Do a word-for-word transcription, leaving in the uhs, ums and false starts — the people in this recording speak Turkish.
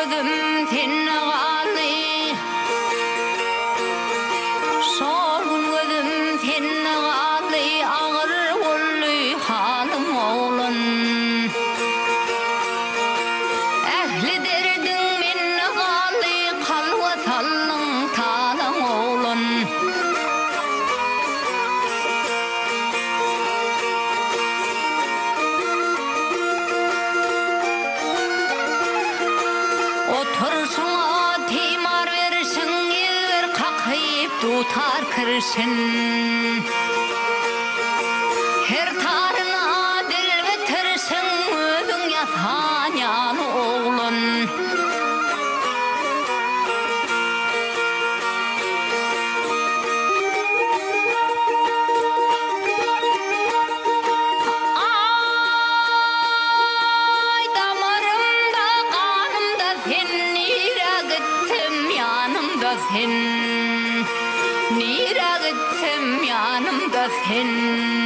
gözüm tenne galy. Şol gözüm tenne galy, ağır golly halym oğlan. Ähli derdin menne galy, kalwa sallyň talam oğlan. Oturuşuna timar verişin, elber kakayıp tutar kırışın. Her tarına dil getirişin, özün yasan yanı oğlun. Ay damarımda, kanımda sen, nire gitsem yanımda sen. Nire gitsem yanımda sen.